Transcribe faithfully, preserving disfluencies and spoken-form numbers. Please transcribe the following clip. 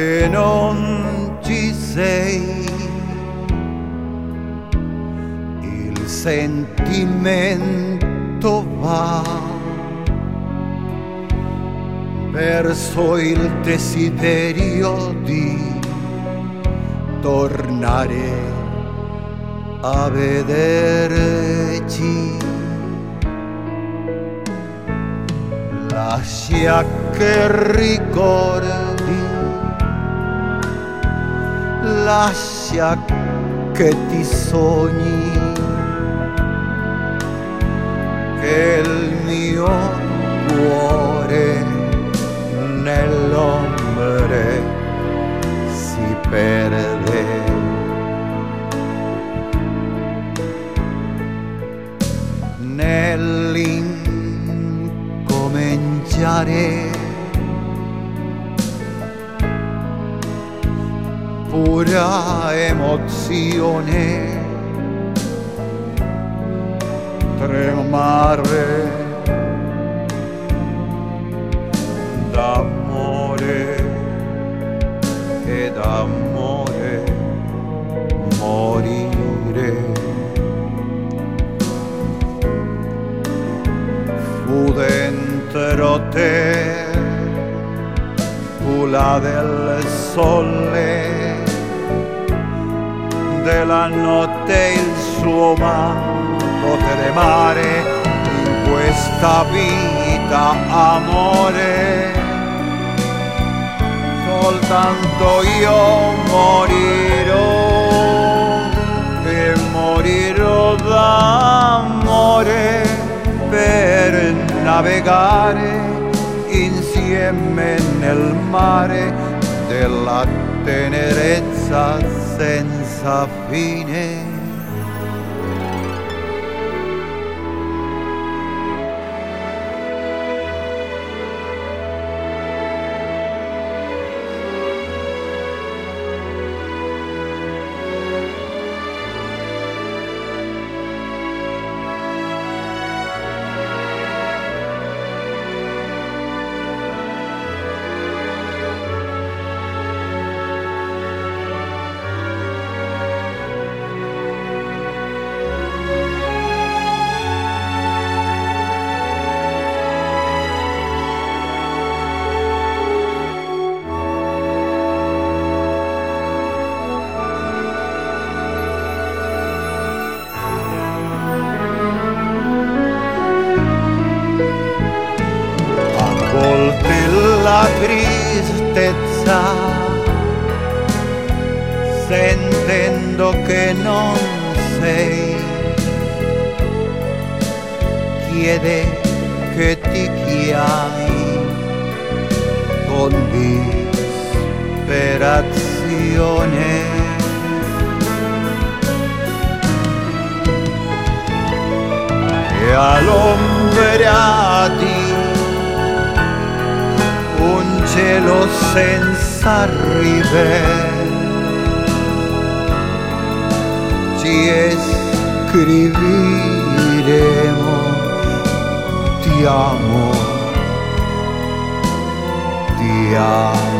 che non ci sei. Il sentimento va verso il desiderio di tornare a vederci. Lascia che ricordi, lascia che ti sogni, che il mio cuore nell'ombre si perde. Nell'incominciare pura emozione, tremare d'amore ed amore morire. Fu dentro te, fu là del sole, della notte il suo manto tremare, in questa vita amore, soltanto io morirò e morirò d'amore per navigare insieme nel mare della tenerezza senza fine. La tristezza, sentendo che non sei, chiede che ti chiami con disperazione. E all'ombra di un cielo senza rive ci scriveremo ti amo, ti amo.